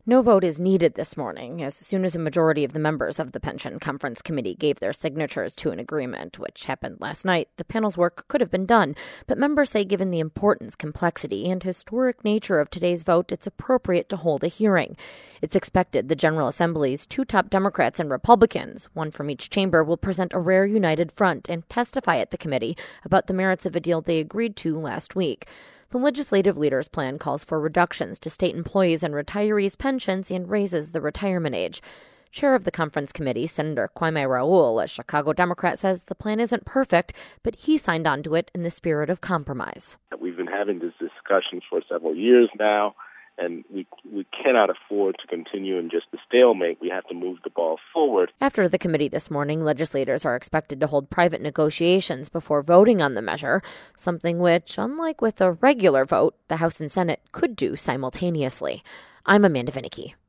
No vote is needed this morning. As soon as a majority of the members of the Pension Conference Committee gave their signatures to an agreement, which happened last night, the panel's work could have been done. But members say given the importance, complexity, and historic nature of today's vote, it's appropriate to hold a hearing. It's expected the General Assembly's two top Democrats and Republicans, one from each chamber, will present a rare united front and testify at the committee about the merits of a deal they agreed to last week. The legislative leader's plan calls for reductions to state employees' and retirees' pensions and raises the retirement age. Chair of the conference committee, Senator Kwame Raoul, a Chicago Democrat, says the plan isn't perfect, but he signed on to it in the spirit of compromise. We've been having this discussion for several years now, and we cannot afford to continue in just a stalemate. We have to move the ball forward. After the committee this morning, legislators are expected to hold private negotiations before voting on the measure, something which, unlike with a regular vote, the House and Senate could do simultaneously. I'm Amanda Vinicky.